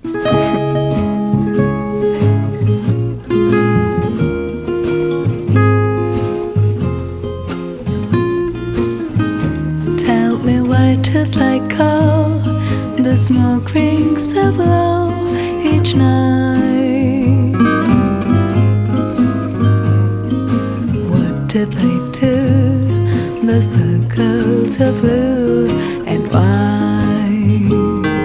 Tell me why did I go? The smoke rings so low each night. What did they do? The circles of blue and white.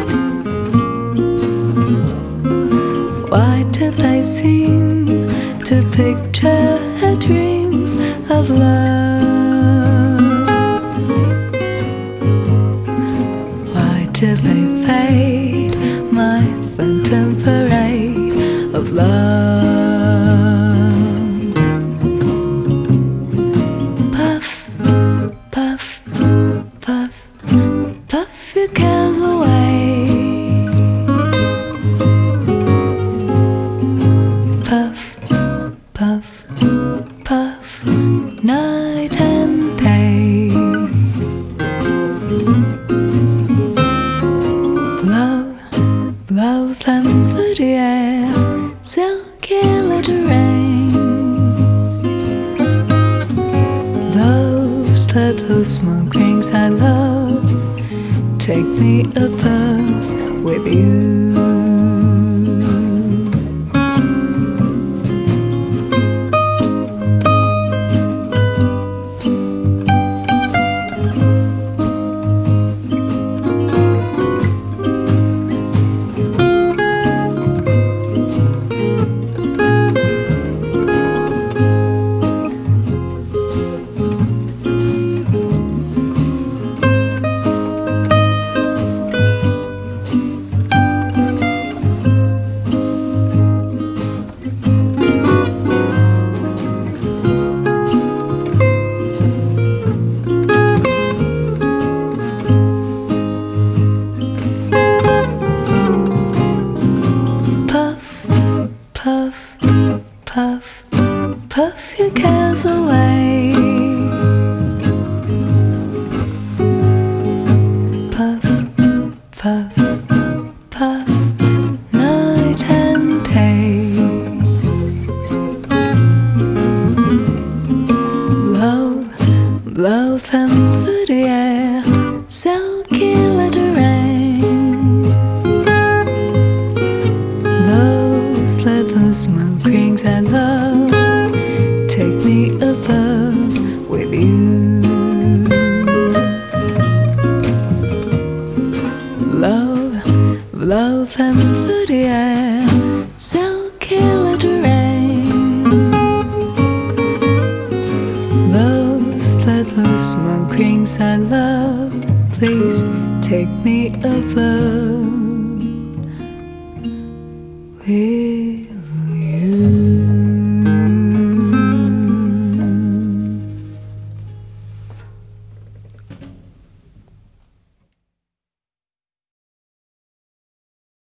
Why did I seem to picture a dream of love? Why did they fade my phantom parade of love? Puff, puff, puff, puff your cares away. Puff, puff, puff, night and day. Blow, blow them through the air, silky little rains. Those little smoke rings I love, take me above with you. Puff, puff, puff your cares away. Puff, puff, puff, night and day. Blow, blow them through the air, silky little rain. Those little smoke rings I love, take me above with you. Blow, blow them through the air, silky little rain. Those little smoke rings I love, please take me above with